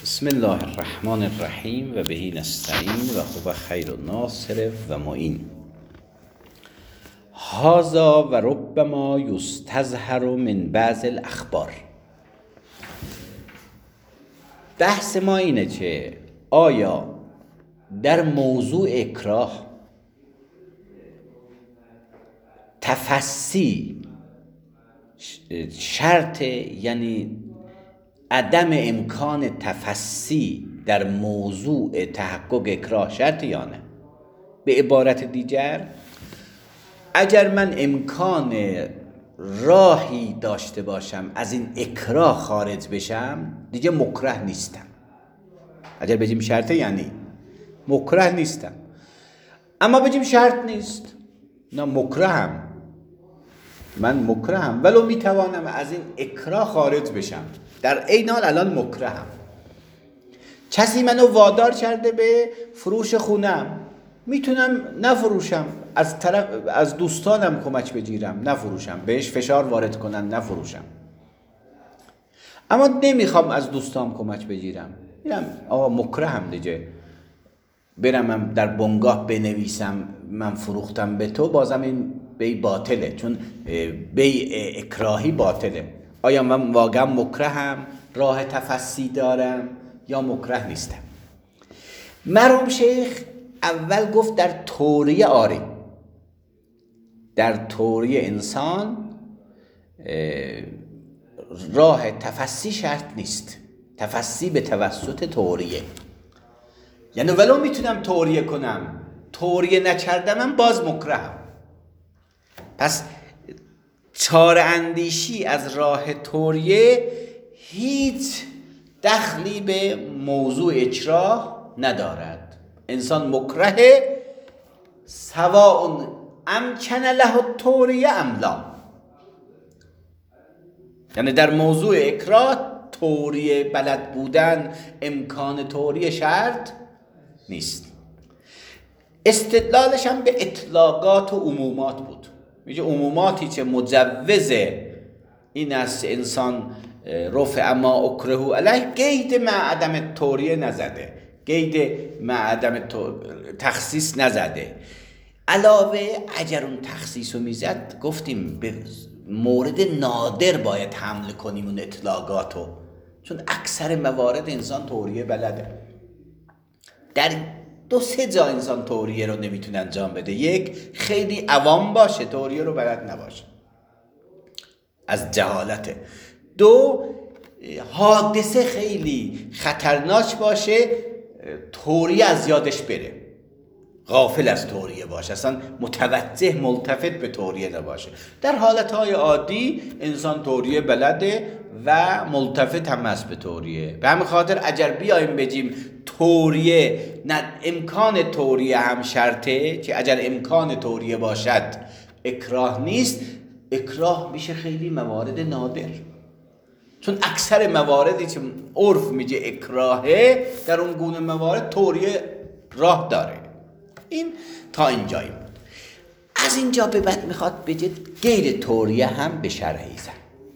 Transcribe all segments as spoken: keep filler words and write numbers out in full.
بسم الله الرحمن الرحیم و بهی نستعین و هو خیر الناصر و معین. هذا و ربما یستظهر من بعض الاخبار. بحث ما اینه که آیا در موضوع اکراه تفصی شرط، یعنی عدم امکان تفصی در موضوع تحقق اکراه شرط یا نه؟ به عبارت دیگر، اگر من امکان راهی داشته باشم از این اکراه خارج بشم، دیگه مکره نیستم. اگر بگیم شرطه یعنی مکره نیستم. اما بگیم شرط نیست، نه مکرهم، من مکرهم ولو میتوانم از این اکراه خارج بشم، در عین حال الان مکرهم. کسی منو وادار کرده به فروش خونم، میتونم نفروشم، از طرف از دوستانم کمک بگیرم نفروشم، بهش فشار وارد کنن نفروشم. اما نمیخوام از دوستام کمک بگیرم، میرم آقا مکرهم دیگه، برم در بنگاه بنویسم من فروختم به تو، بازم این بی باطله، چون بی اکراهی باطله. آیا من واقعا مکرهم، راه تفصی دارم یا مکره نیستم؟ مرحوم شیخ اول گفت در توریه آره، در توریه انسان راه تفصی شرط نیست، تفصی به توسط توریه، یعنی ولو میتونم توریه کنم، توریه نکردم من باز مکرهم. پس چاره اندیشی از راه توریه هیچ دخلی به موضوع اکراه ندارد. انسان مکره سواء امکن له التوریه ام لا، یعنی در موضوع اکراه توریه بلد بودن، امکان توریه شرط نیست. استدلالش هم به اطلاقات و عمومات بود. میگه عموماتی که مجوز این است انسان رفع ما اکره علیه، قید مع عدم توریه نزده، قید مع عدم تخصیص نزده. علاوه اگر اون تخصیص رو میزد، گفتیم به مورد نادر باید حمل کنیم اون اطلاقاتو، چون اکثر موارد انسان توریه بلده. در دو سه جا انسان توریه رو نمیتونه انجام بده. یک، خیلی عوام باشه، توریه رو بلد نباشه از جهالته. دو، حادثه خیلی خطرناک باشه، توریه از یادش بره، غافل از توریه باشه، اصلا متوجه ملتفت به توریه نباشه. در حالتهای عادی انسان توریه بلده و ملتفت هم است به توریه. به همین خاطر اگر بیایم بگیم توریه نه، امکان توریه هم شرطه، که اگر امکان توریه باشد اکراه نیست، اکراه میشه خیلی موارد نادر، چون اکثر مواردی که عرف میگه اکراهه، در اون گونه موارد توریه راه داره. این تا اینجایی بود. از اینجا به بعد میخواد بگه غیر توریه هم به شرعی زن،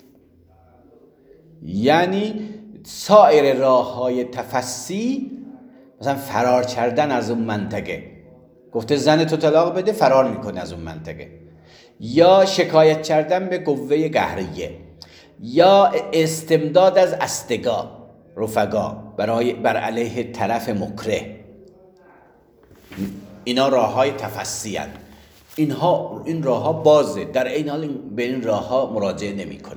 یعنی سایر راه های تفصی، مثلا فرار کردن از اون منطقه، گفته زن تو طلاق بده، فرار میکنه از اون منطقه، یا شکایت کردن به قوه قهریه، یا استمداد از اصدقا رفقا برای بر علیه طرف مکره، اینا راه های تفصی هستند. اینها این راه ها بازه، در این حال به این راه ها مراجعه نمی کنه.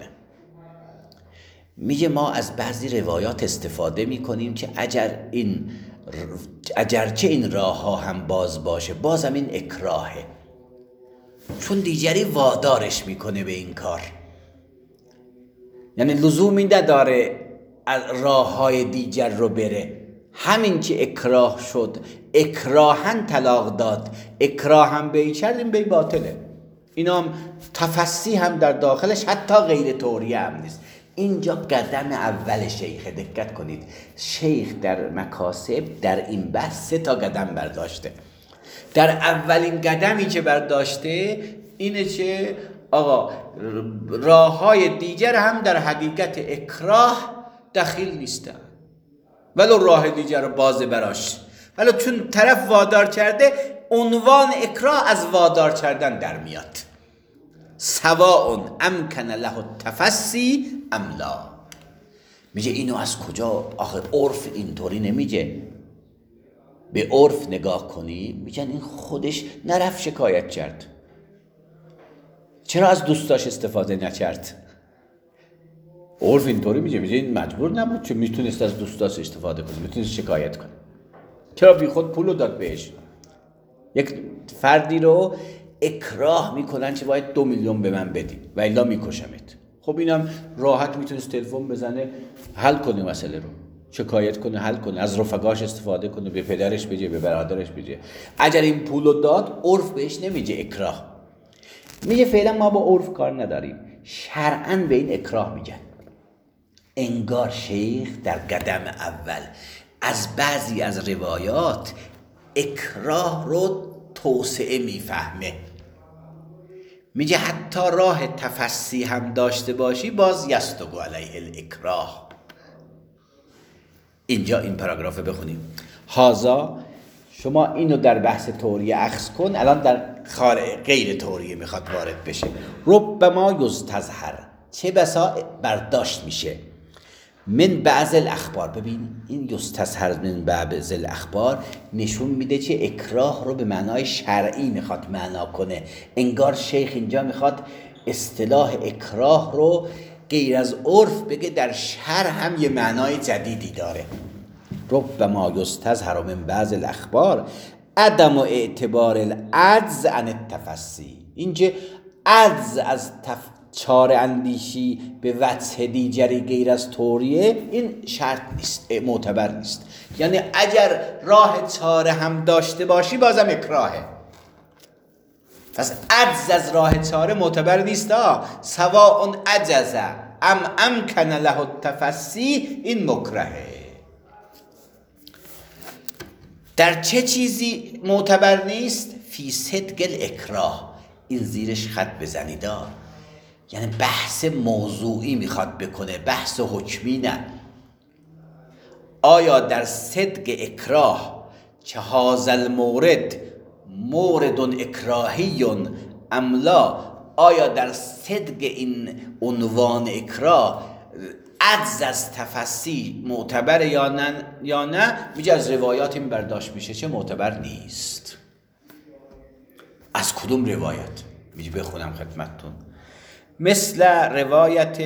میگه ما از بعضی روایات استفاده میکنیم که اگر این اگرچه این راه ها هم باز باشه، بازم این اکراهه، چون دیگری وادارش میکنه به این کار، یعنی لزومی نداره راه های دیگر رو بره. همین که اکراه شد، اکراهن طلاق داد، اکراهن بی کرد، این بی باطله. اینا هم تفصی هم در داخلش، حتی غیر توریه هم نیست. اینجا قدم اول شیخ، دقت کنید، شیخ در مکاسب در این بحث سه تا قدم برداشته. در اولین قدمی که برداشته اینه که آقا راه های دیگر هم در حقیقت اکراه دخیل نیستن. ولو راه دیگر باز براش، ولو چون طرف وادار کرده عنوان اکراه از وادار کردن در میاد. سواء امکن له التفسی ام لا. میگه اینو از کجا؟ آخه عرف اینطوری نمیگه. به عرف نگاه کنی میگن این خودش نرفت شکایت کرد، چرا از دوستاش استفاده نکرد؟ عرف اینطوری میگه، میگه این مجبور نبود، چه میتونست از دوستاش استفاده کنه، میتونست شکایت کنه، چرا بی خود پولو داد بهش؟ یک فردی رو اکراه میکنن که باید دو میلیون به من بدی و الا میکشمت. خب اینم راحت میتونست تلفن بزنه حل کنه مسئله رو، شکایت کنه حل کنه، از رفقاش استفاده کنه، به پدرش بگه، به برادرش بگه. اگر این پولو داد عرف بهش نمیگه اکراه، میگه فعلا ما با عرف کار نداریم، شرعاً به این اکراه میگن. انگار شیخ در قدم اول از بعضی از روایات اکراه رو توسعه میفهمه. میگه حتی راه تفسی هم داشته باشی باز یستگو علیه الاکراه. اینجا این پاراگراف بخونیم. هازا، شما اینو در بحث توریه اخذ کن، الان در غیر توریه میخواد وارد بشه. ربما یستظهر، چه بسا برداشت میشه، من بعض الاخبار. ببین این یستظهر من بعض الاخبار نشون میده که اکراه رو به معنای شرعی میخواد معنا کنه. انگار شیخ اینجا میخواد اصطلاح اکراه رو غیر از عرف بگه، در شرع هم یه معنای جدیدی داره. ربما یستظهر من بعض الاخبار عدم اعتبار العجز عن التفسی. اینجا عجز از تف... چاره اندیشی به وجه دیگری غیر از توریه، این شرط نیست، معتبر نیست. یعنی اگر راه چاره هم داشته باشی بازم اکراهه. پس عجز از راه چاره معتبر نیست. سواء عجز ام امکن له التفسی، این مکرهه. در چه چیزی معتبر نیست؟ فی صدق الاکراه. این زیرش خط بزنید، یعنی بحث موضوعی میخواد بکنه، بحث حکمی نه. آیا در صدق اکراه چه هذا المورد مورد اکراهی ام لا، آیا در صدق این عنوان اکراه عجز از تفسی معتبر یا نه یا نه؟ میگه از روایات این برداشت میشه چه معتبر نیست. از کدوم روایت؟ میگه بخونم خدمتتون. مثل روایت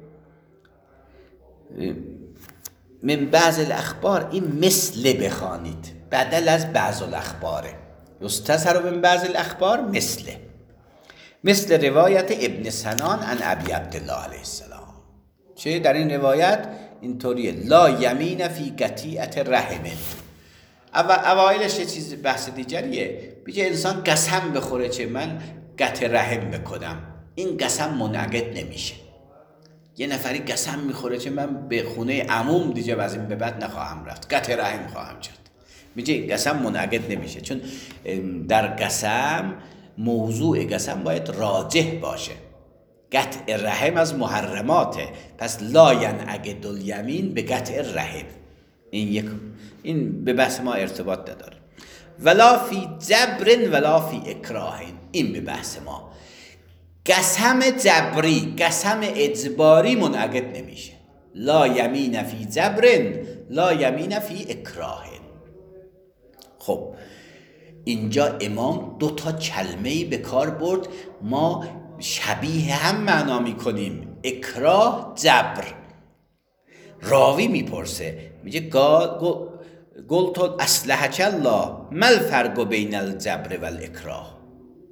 من بعض الاخبار، این مثل بخوانید بدل از بعض الاخباره. یستظهر من بعض الاخبار مثل مثل روایت ابن سنان عن ابی عبدالله علیه السلام. چه در این روایت اینطوریه: لا یمین فی قطیعة رحم. اوایلش یه چیز بحث دیگریه، میگه انسان قسم بخوره چه من قطع رحم بکنم، این قسم منعقد نمیشه. یه نفری قسم میخوره چه من به خونه عموم دیگه از این به بعد نخواهم رفت، قطع رحم خواهم کرد، میگه قسم منعقد نمیشه. چون در قسم موضوع قسم باید راجح باشه. قطع رحم از محرماته، پس لا ینعقد الیمین به قطع رحم. این یک این به بحث ما ارتباط نداره. ولا فی جبر ولا فی اکراه، این به بحث ما. قسم جبری، قسم اجباری منعقد نمیشه. لا یمین فی جبر لا یمین فی اکراه. خب اینجا امام دو تا کلمه‌ای به کار برد، ما شبیه هم معنا میکنیم. اکراه، جبر. راوی میپرسه، میگه قلت اصلحک الله ما الفرق بین الجبر و الاکراه.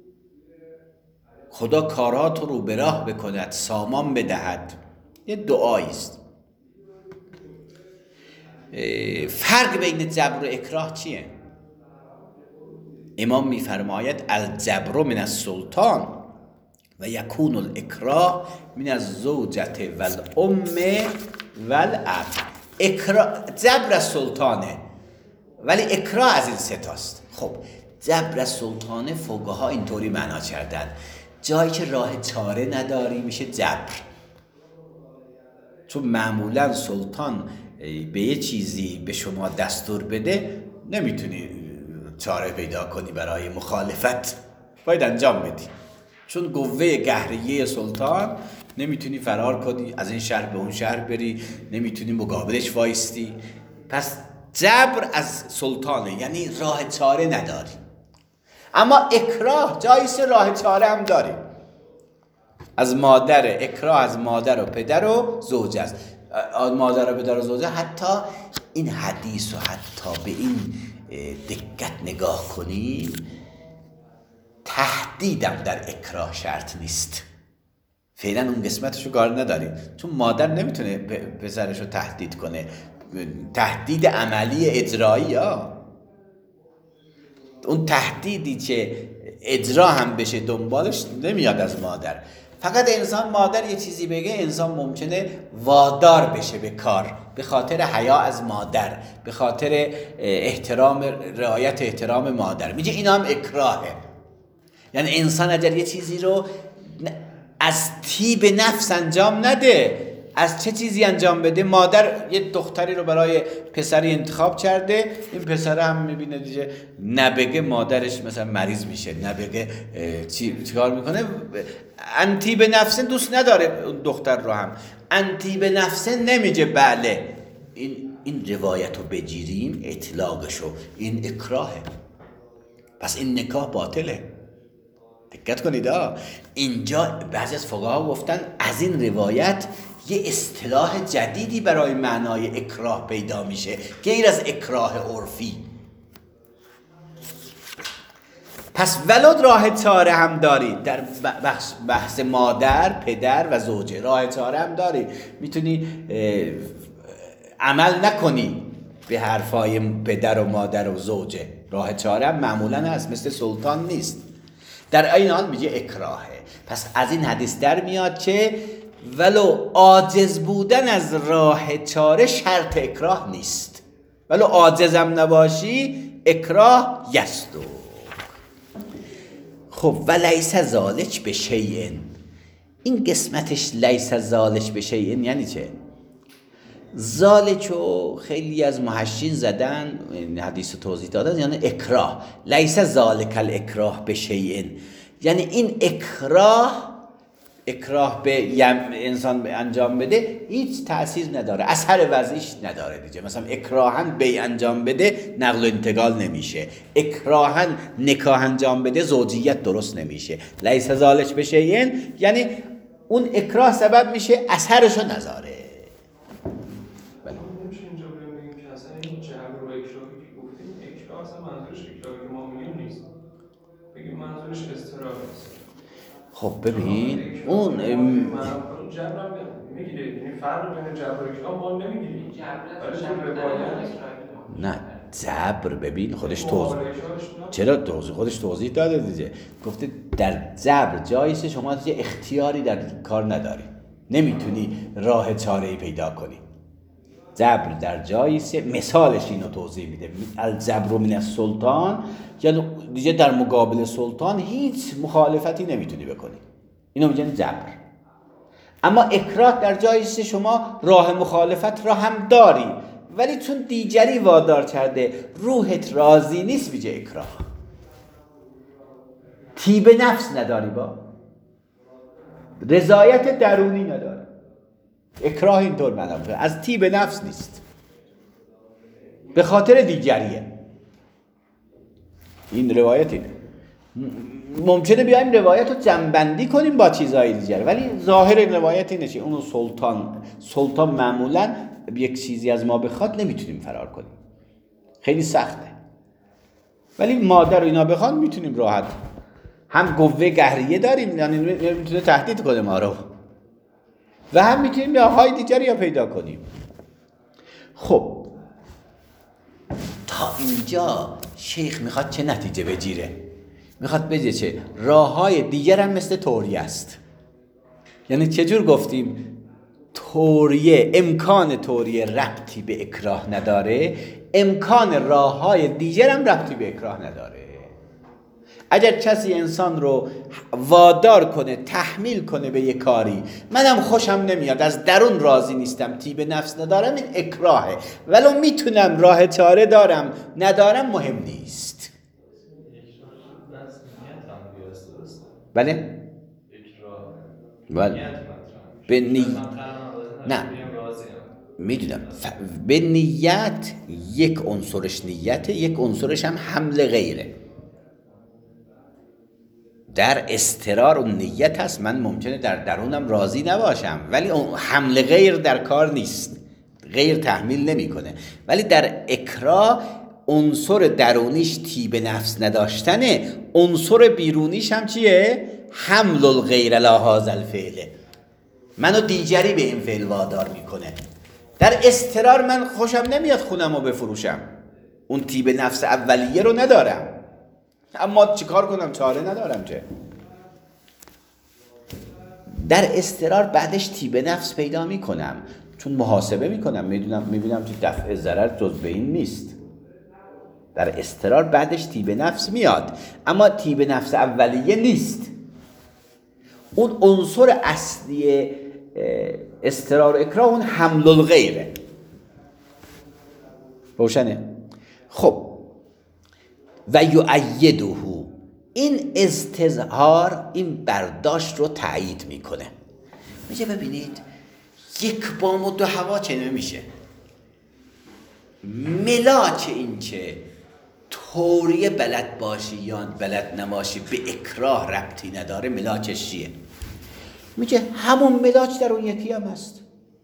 خدا کارات رو به راه بکند، سامان بدهد. یه دعایی است. فرق بین جبر و اکراه چیه؟ امام میفرماید الجبر من السلطان و یکون الاکراه من الزوجة و الام و الاب. جبر از سلطانه ولی اکراه از این ستاست. خب جبر از سلطانه فقها اینطوری معنا کردن، جایی که راه چاره نداری میشه جبر. چون معمولا سلطان به یه چیزی به شما دستور بده نمیتونی چاره پیدا کنی برای مخالفت، باید انجام بدی. چون قوه قهریه سلطان نمیتونی فرار کنی، از این شهر به اون شهر بری، نمیتونی مقابلش وایستی. پس جبر از سلطانه، یعنی راه چاره نداری. اما اکراه جاییست، راه چاره هم داری. از مادر، اکراه از مادر و پدر و زوج است. مادر و پدر و زوجه، حتی این حدیث و حتی به این دقت نگاه کنیم، تهدیدم در اکراه شرط نیست. فعلا اون قسمتشو کار نداریم، چون مادر نمیتونه پسرشو تهدید کنه. تهدید عملی اجرایی ها، اون تهدیدی که اجرا هم بشه دنبالش نمیاد از مادر. فقط انسان مادر یه چیزی بگه، انسان ممکنه وادار بشه به کار، به خاطر حیا از مادر، به خاطر احترام، رعایت احترام مادر. میگه اینا هم اکراهه. یعنی انسان اگر یه چیزی رو از طیب نفس انجام نده، از چه چیزی انجام بده؟ مادر یه دختری رو برای پسری انتخاب کرده، این پسر هم میبینه دیگه نبگه مادرش مثلا مریض میشه، نبگه چی چیکار میکنه؟ انتی به نفسه دوست نداره اون دختر رو، هم انتی به نفسه نمیگه بله این این روایت رو بگیریم اطلاقشو، این اکراهه، پس این نکاح باطله. دقت کنید ها، اینجا بعضی از فقها گفتن از این روایت یه اصطلاح جدیدی برای معنای اکراه پیدا میشه، غیر از اکراه عرفی. پس ولو راه چاره هم داری در بحث, بحث مادر، پدر و زوجه، راه چاره هم داری. میتونی عمل نکنی به حرفای پدر و مادر و زوجه، راه چاره هم معمولا هست، مثل سلطان نیست. در این حال میگه اکراهه. پس از این حدیث در میاد که ولو عاجز بودن از راه چاره شرط اکراه نیست. ولو عاجزم نباشی اکراه یستو. خب و لیس ذالک به شیء، این قسمتش لیس ذالک به شیء یعنی چه؟ ذالکو خیلی از محشین زدن، این حدیث رو توضیح دادن، یعنی اکراه. لیس ذالک الاکراه به شیء، یعنی این اکراه اکراه به انسان انجام بده هیچ تأثیر نداره، اثر وضعیش نداره دیگه. مثلا اکراهن بی انجام بده نقل و انتقال نمیشه، اکراهن نکاح انجام بده زوجیت درست نمیشه. لیس ذالک به شیء یعنی اون اکراه سبب میشه اثرشو نذاره. نمیشه اینجا بگیم که اصلا این جبر و اکراهی که گفتیم، اکراه اصلا منظورش اکراهی که ما میگیم نیست، بگیم منظورش اضطرار است. خب ببین اون جبر هم میگیره، یعنی فرق بین جبر و اکراه ما نمیگیریم، ولی تو روایت نه جبر ببین خودش توضیح، چرا توضیح خودش توضیح داده دیگه، گفته در جبر جاییست شما یه اختیاری در کار نداری، نمیتونی راه چاره‌ای پیدا کنی. جبر در جاییست، مثالش اینو توضیح میده، الجبر من السلطان، یعنی دیگه در مقابل سلطان هیچ مخالفتی نمیتونی بکنی، اینو میگن جبر. اما اکراه در جاییست شما راه مخالفت را هم داری، ولی چون دیگری وادار کرده روحت راضی نیست، میگه اکراه. طیب نفس نداری، با رضایت درونی نداری. اکراه اینطور معنی میشه، از طیب نفس نیست، به خاطر دیگریه. این روایت اینه. ممکنه بیایم روایت رو جمع‌بندی کنیم با چیزهای دیگر، ولی ظاهر روایت اینه که اونو سلطان سلطان معمولا یک چیزی از ما بخواد نمیتونیم فرار کنیم، خیلی سخته. ولی مادر و اینا بخواد میتونیم راحت، هم قوه قهریه داریم، یعنی میتونه تهدید کنه ما رو، و هم میتونیم راههای دیگری رو پیدا کنیم. خب تا اینجا شیخ میخواد چه نتیجه بگیره؟ میخواد بگه چه راههای دیگر هم مثل توریه است. یعنی چجور گفتیم توریه، امکان توریه ربطی به اکراه نداره، امکان راههای دیگر هم ربطی به اکراه نداره. اگر کسی انسان رو وادار کنه تحمیل کنه به یک کاری، منم خوشم نمیاد، از درون راضی نیستم، طیب نفس ندارم، این اکراهه. ولو میتونم راه چاره دارم ندارم مهم نیست. بله؟ بله. به نی... نه میدونم ف... به نیت یک عنصرش نیته، یک عنصرش هم حمل غیره. در استرار اون نیت هست، من ممکنه در درونم راضی نباشم ولی اون حمل غیر در کار نیست، غیر تحمیل نمیکنه. ولی در اکراه عنصر درونیش طیب نفس نداشتنه، عنصر بیرونیش هم چیه؟ حمل الغیر علی هذا الفعل، منو دیگری به این فعل وادار میکنه. در استرار من خوشم نمیاد خونم رو بفروشم، اون طیب نفس اولیه رو ندارم، اما چیکار کنم؟ چاره ندارم چه. در استرار بعدش طیب نفس پیدا میکنم، چون محاسبه میکنم، میدونم میبینم که دفع ضرر جز به این نیست. در استرار بعدش طیب نفس میاد، اما طیب نفس اولیه نیست. اون عنصر اصلی استرار و اکراه اون حمل الغیره. روشنه؟ خب و یؤیده، این استظهار این برداشت رو تایید میکنه. میگه ببینید یک بام و دو هوا چه نمیشه. ملاک این که طوری بلد باشی یا بلد نباشی به اکراه ربطی نداره، ملاکش چیه؟ میگه همون ملاک در اون یکی هم هست.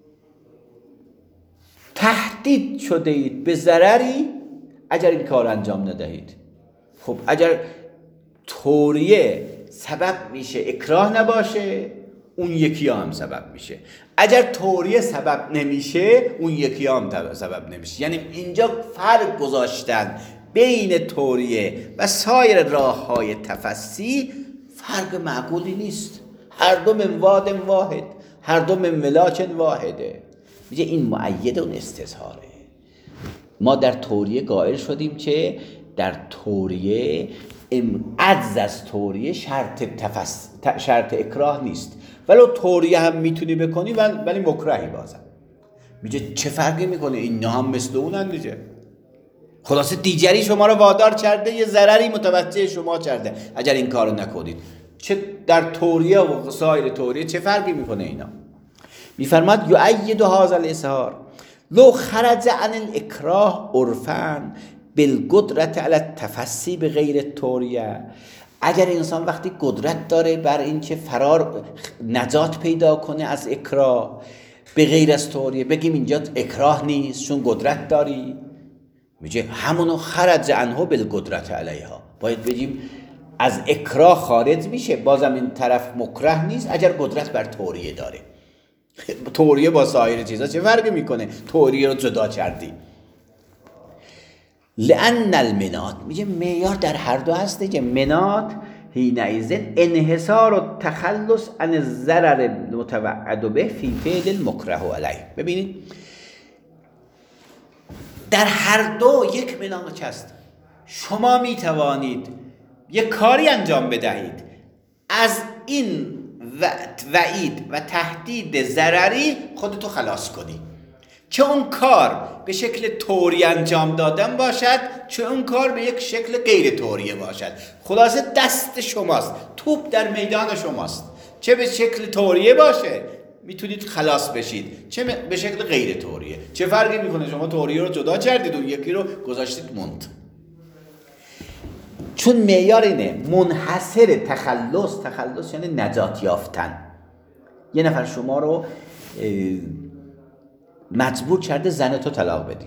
تهدید شده اید به ضرری اگر این کار انجام ندهید. خب اگر طوریه سبب میشه اکراه نباشه، اون یکی هم سبب میشه. اگر طوریه سبب نمیشه، اون یکی هم سبب نمیشه. یعنی اینجا فرق گذاشتن بین طوریه و سایر راه های تفسی فرق معقولی نیست. هر دو من واد واحد، هر دو من ملاک واحده. میگه این مؤید اون استظهاره. ما در طوریه قائل شدیم که در طوریه عجز از طوریه شرط تفس... شرط اکراه نیست، ولو طوریه هم میتونی بکنی ولی مکرهی بازم. میگه چه فرقی میکنه، اینا هم مثل اونن دیگه. خلاصه دیگری شما رو وادار کرده، یه ضرری متوجه شما کرده اگر این کارو نکنید. چه در طوریه و سایر طوریه چه فرقی میکنه اینا؟ میفرماد یؤید هذا الاظهار لو خرج عن الاکراه عرفا بالقدرت علی التفسی به غیر طوریه. اگر انسان وقتی قدرت داره بر این که فرار نجات پیدا کنه از اکراه به غیر از طوریه، بگیم اینجا اکراه نیست چون قدرت داری، میگه همونو خرج عنه بالقدرت علیها، باید بگیم از اکراه خارج میشه، بازم این طرف مکره نیست اگر قدرت بر طوریه داره. طوریه با سایر چیزا چه فرقی میکنه؟ طوریه رو جدا کردی. لأن المنات، میگه معیار در هر دو هست دیگه. منات حینئذ انحصار و تخلص عن الضرر المتوعد به فی فعل المکره علیه. ببینید در هر دو یک منات هست. شما میتوانید یک کاری انجام بدهید، از این وعید و تهدید ضرری خودتو خلاص کنی، چه اون کار به شکل طوری انجام دادن باشد، چه اون کار به یک شکل غیر طوریه باشد. خلاصه دست شماست، توپ در میدان شماست. چه به شکل طوریه باشه میتونید خلاص بشید، چه به شکل غیر طوریه. چه فرقی میکنه؟ شما طوریه رو جدا کردید، اون یکی رو گذاشتید موند. چون معیار اینه منحصر تخلص، تخلص یعنی نجات یافتن. یه نفر شما رو مجبور کرده زن تو طلاق بدی،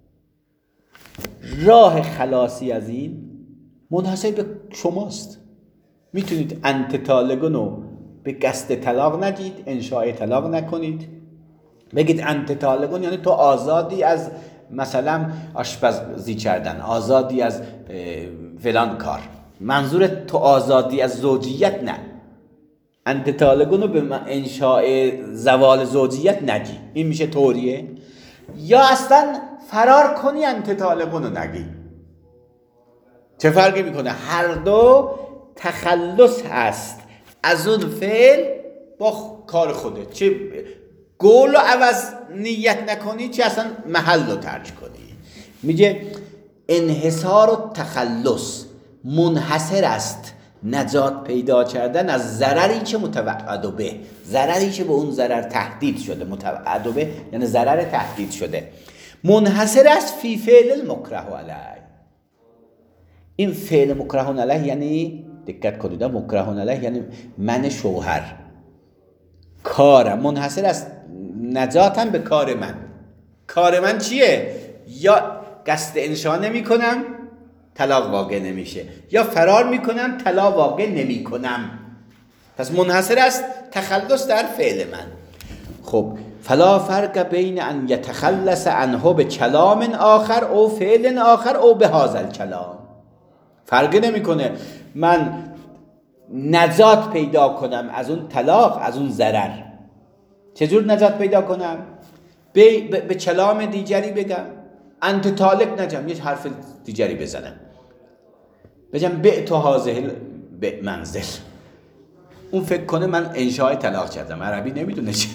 راه خلاصی از این منحصر به شماست. میتونید انت طالقونو به قصد طلاق نگید، انشاء طلاق نکنید، بگید انت طالقون یعنی تو آزادی از مثلا آشپزی کردن، آزادی از فلان کار. منظور تو آزادی از زوجیت نه. انت طالقونو به انشاء زوال زوجیت نگی، این میشه طوریه. یا اصلا فرار کنی انت طالقونو نگی. چه فرقی میکنه؟ هر دو تخلص هست از اون فعل با کار خودت، چه گول رو عوض نیت نکنی چه اصلا محل رو ترک کنی. میگه انحصار و تخلص منحصر است نجات پیدا کردن از ضرری که متوعد به، ضرری که به اون ضرر تهدید شده، متوعد به یعنی ضرر تهدید شده، منحصر است فی فعل المکره علیه. این فعل مکره علیه یعنی دقت کنید، مکره علیه یعنی من شوهر، کارم منحصر است نجاتم به کار من. کار من چیه؟ یا قصد انشا نمی کنم طلاق واقع نمیشه، یا فرار میکنم طلاق واقع نمی کنم. پس منحصر است تخلص در فعل من. خب فلا فرق بین ان یتخلص عنه به کلام آخر او فعل آخر او به هذا الکلام. فرق نمیکنه من نجات پیدا کنم از اون طلاق، از اون ضرر. چجور نجات پیدا کنم؟ به, به, به کلام دیگری بگم، انت طالق نجم، یه حرف دیگری بزنم، بگم بعت هذه به منزل. اون فکر کنه من انشای طلاق کردم، عربی نمیدونه چه،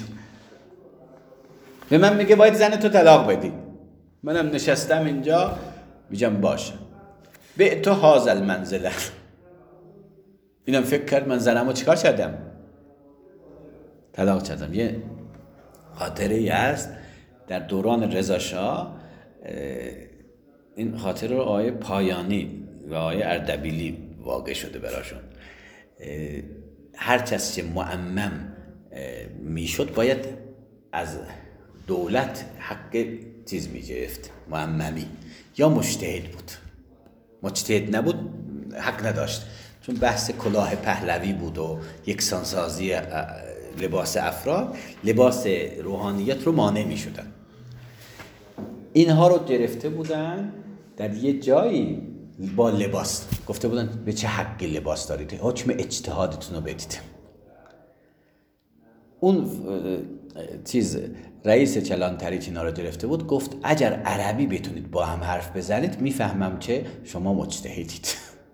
به من میگه باید زن تو طلاق بدی، منم نشستم اینجا میگم باشه بعت هذا المنزل. اینم فکر کرد من زنمو چیکار کردم؟ طلاق کردم. یه خاطره‌ای هست در دوران رضا شاه، این خاطره رو آیه پایانی و آیه اردبیلی واقع شده براشون. هر کس که معمم میشد باید از دولت حق چیز میگرفت، معممی، یا مجتهد بود. مجتهد نبود حق نداشت، چون بحث کلاه پهلوی بود و یکسانسازی لباس افراد، لباس روحانیت رو مانع می شدن. اینها رو گرفته بودن در یه جایی با لباس، گفته بودن به چه حقی لباس دارید، حکم اجتهادتون رو بدید. اون چیز رئیس کلانتری که اینا رو گرفته بود گفت اگر عربی بتونید با هم حرف بزنید میفهمم که شما مجتهدید.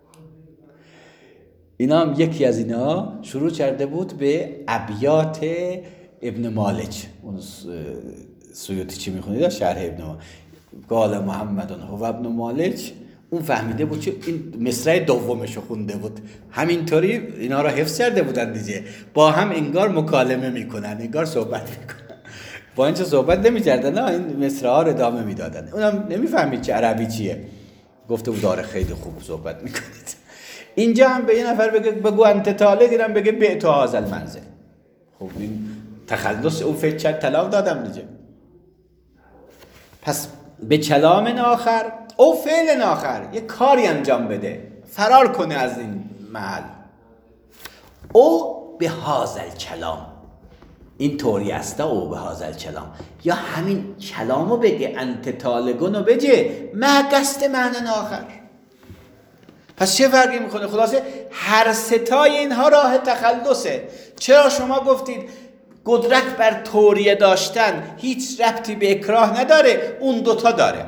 اینا هم یکی از اینا شروع کرده بود به ابیات ابن مالک، اون سیوطی چی میخونید شرح ابن مالک، قال محمد هو ابن مالک، اون فهمیده بود که این مصرع دومشو خونده بود، همینطوری اینا رو حفظ کرده بودن دیگه، با هم انگار مکالمه میکنن، انگار صحبت میکنن، با اینکه صحبت نمیکردن، نه این مصرع ها رو ادامه میدادن. اونم نمیفهمید که عربی چیه، گفته بود داره خیلی خوب صحبت میکنید. اینجا هم به یه نفر بگه بگو انت طالق، دیدم بگه بعت هذا المنزل. خب این تخلص اون فعل چند طلاق دادم دیگه. پس به کلام آخر او فعل آخر، یه کاری انجام بده، فرار کنه از این محل، او به هذا الکلام، این طوری است او به هذا الکلام، یا همین کلامو بگه، انت طالقونو بگه ما قصد معنی آخر. پس چه فرقی میکنه؟ خلاصه هر ستای اینها راه تخلصه. چرا شما گفتید قدرت بر توریه داشتن هیچ ربطی به اکراه نداره؟ اون دوتا داره.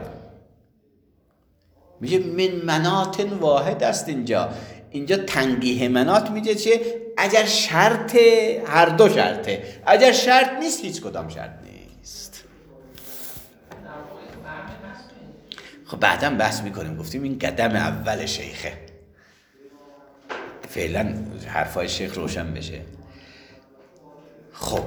میگه من منات واحد است. اینجا اینجا تنگیه منات میگه چه؟ اگر شرط، هر دو شرطه، اگر شرط نیست هیچ کدام شرط نیست. خب بعدم بحث میکنیم، گفتیم این قدم اول شیخه، فعلا حرفای شیخ روشن بشه. خب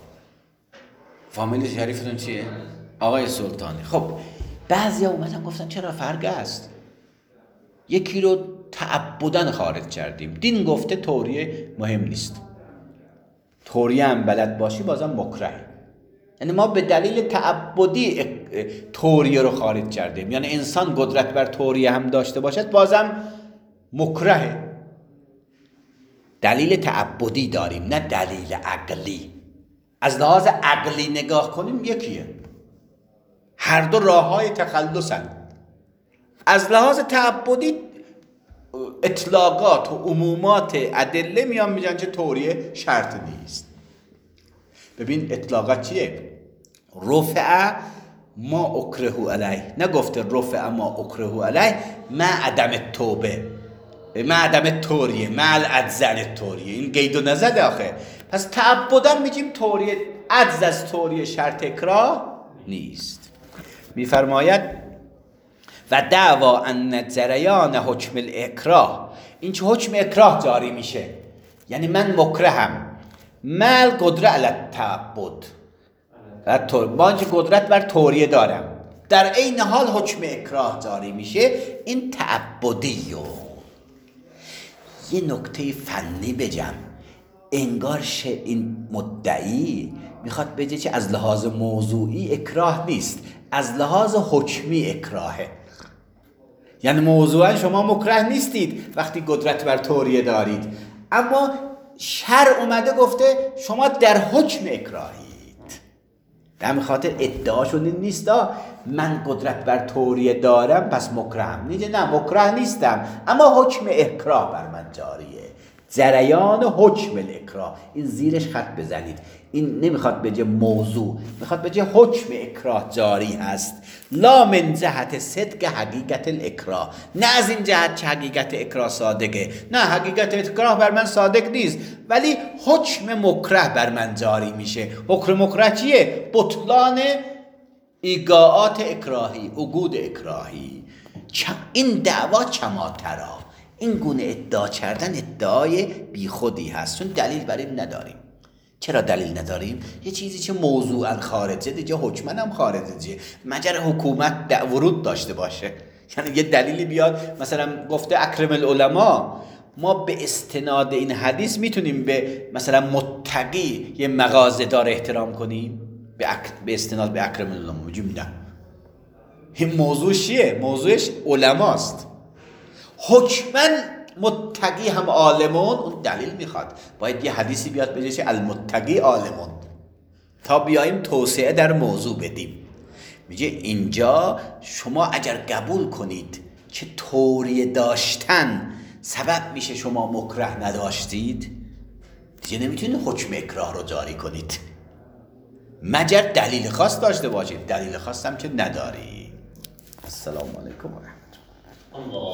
فامیل شریفتون چیه؟ آقای سلطانی. خب بعضی ها اومدن گفتن چرا فرق است، یکی رو تعبداً خارج کردیم، دین گفته توریه مهم نیست، توریه هم بلد باشی بازم مکره، یعنی ما به دلیل تعبدی توریه رو خارج کردیم، یعنی انسان قدرت بر توریه هم داشته باشد بازم مکره. دلیل تعبدی داریم نه دلیل عقلی. از لحاظ عقلی نگاه کنیم یکیه، هر دو راه های تخلصن. از لحاظ تعبدی اطلاقات و عمومات ادله میان میگن که توریه شرط نیست. ببین اطلاقات چیه؟ رفع ما اکره علیه، نگفته رفع ما اکره علیه ما عدم توبه، معدم توریه مع الادزن توریه، این قید و نزده آخه. پس تعبداً میگیم توریه عجز از توریه شرط اکراه نیست. میفرماید و دعوا ان جریان حکم الاکراه، این چه حکم اکراه جاری میشه، یعنی من مکرهم مل قدره علی التعبد، با اینکه قدرت بر توریه دارم، در عین حال حکم اکراه جاری میشه، این تعبدیه. یه نکته فنی بگم، انگار این مدعی میخواد بگه که از لحاظ موضوعی اکراه نیست، از لحاظ حکمی اکراهه. یعنی موضوعا شما مکره نیستید وقتی قدرت بر توریه دارید، اما شرع اومده گفته شما در حکم اکراهید. به همین خاطر ادعاشون این نیست من قدرت بر توریه دارم پس مکرهم، نیجه نه مکره نیستم اما حکم اکراه بر من جاریه. جریان حکم الاکراه، این زیرش خط بزنید، این نمیخواد بگه موضوع، میخواد بگه حکم اکراه جاری هست، لا من جهت صدق حقیقت الاکراه، نه از این جهت که حقیقت اکراه صادقه، نه حقیقت اکراه بر من صادق نیست ولی حکم مکره بر من جاری میشه. حکم مکره چیه؟ بطلان ایقاعات اکراهی، عقود اکراهی. این دعوا کماترا، این گونه ادعا کردن ادعای بی خودی هست، چون دلیل بر این نداریم. چرا دلیل نداریم؟ یه چیزی که موضوعا خارجه دیگه حکمن هم خارجه، مگر حکومت ورود داشته باشه. یعنی یه دلیلی بیاد مثلا گفته اکرم العلماء، ما به استناد این حدیث میتونیم به مثلا متقی یه مغازه‌دار احترام کنیم به, اک... به استناد به اکرم العلماء؟ میگیم نه. این موضوع چیه؟ موضوعش علماست. حکمن متقی هم عالمون، اون دلیل میخواد، باید یه حدیثی بیاد بگه که المتقی عالمون تا بیاییم توسعه در موضوع بدیم. میگه اینجا شما اگر قبول کنید که توریه داشتن سبب میشه شما مکره نداشتید، دیگه نمیتونید حکم اکراه رو جاری کنید مگر دلیل خاص داشته باشید. دلیل خاص هم که نداری. السلام علیکم و رحمت الله.